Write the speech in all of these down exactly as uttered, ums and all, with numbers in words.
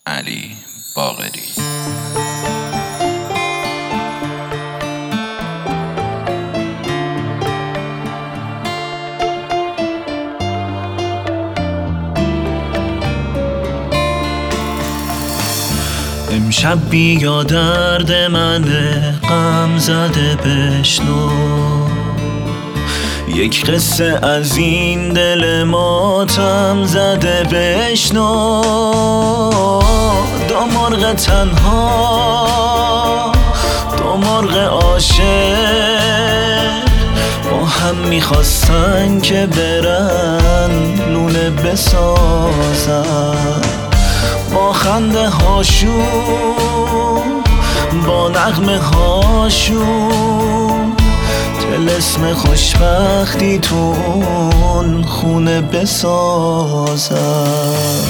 علی باقری. امشب بیا درد من غم زده بشنو، یک قصه از این دل ماتم زده بشنو. دو مرغ تنها، دو مرغ عاشق، با هم میخواستن که برن لونه بسازن، با خنده هاشون، با نغمه هاشون، طلسم خوشبختی تو اون خونه بسازن.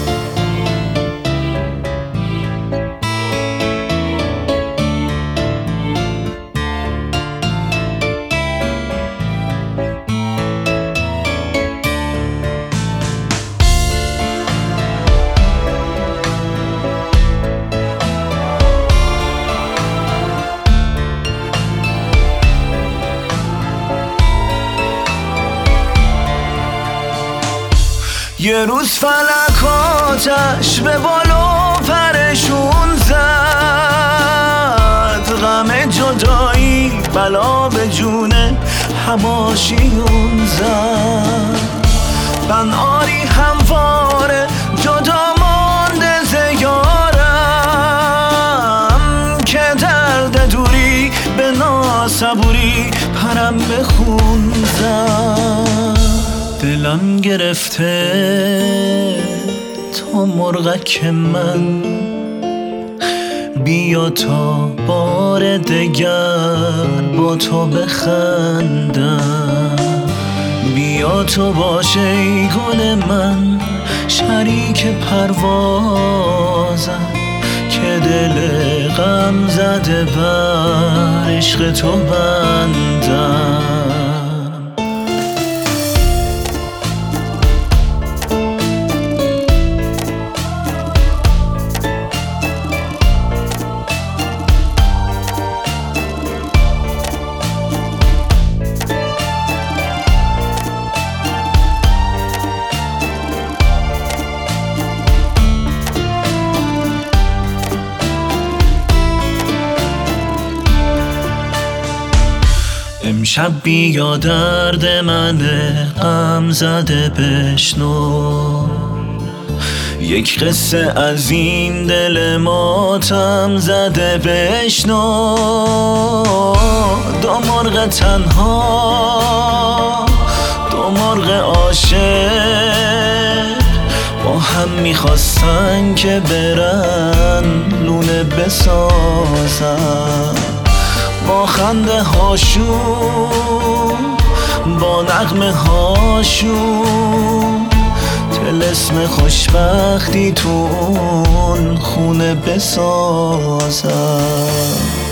یه روز فلک آتش به بالا پرشون زد، غم جدایی بلا به جون هماشیون زد. من آری همواره جدا مانده زیارم، که درد دوری به ناصبوری پرم به خون زد. دلم گرفته تا مرغک من، بیا تا بار دگر با تو بخندم. بیا تو باشه ای گل من، شریک پروازم، که دل غم زده بر عشق تو بندم. امشب بیا درد من غم زده بشنو، یک قصه از این دل ماتم زده بشنو. دو مرغ تنها، دو مرغ عاشق، با هم میخواستن که برن لونه بسازن، با خنده هاشون، با نغمه هاشون، طلسم خوشبختی تو اون خونه بسازن.